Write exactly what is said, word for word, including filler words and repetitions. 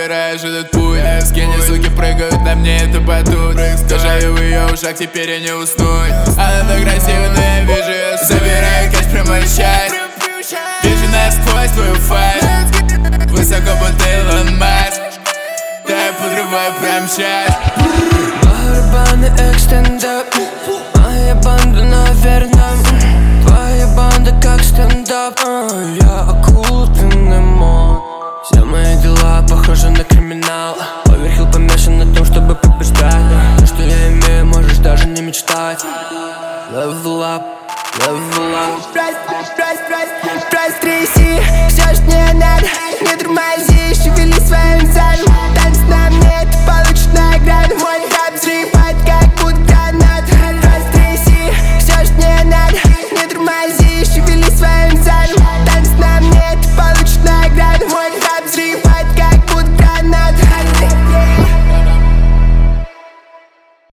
выбираешь этот путь. Скини, суки, прыгают на мне, это батут. Скажаю в ее ушах, теперь я не уснуть. Она так красива, но я вижу ее суть. Забираю кэш, прямо сейчас. Вижу насквозь твою файт. Высоко, будто Илон Маск. Да я подрываю прямо сейчас. Барабаны, экстендап. Моя банда на верном. Твоя банда как стендап. Я акула, ты немо. Все мои дела похожи на криминал. Оверхилл помешан на том, чтобы побеждать. То, что я имею, можешь даже не мечтать. Level up, level up. Тряси, все, что мне надо. Не тормози, шевели своим задом.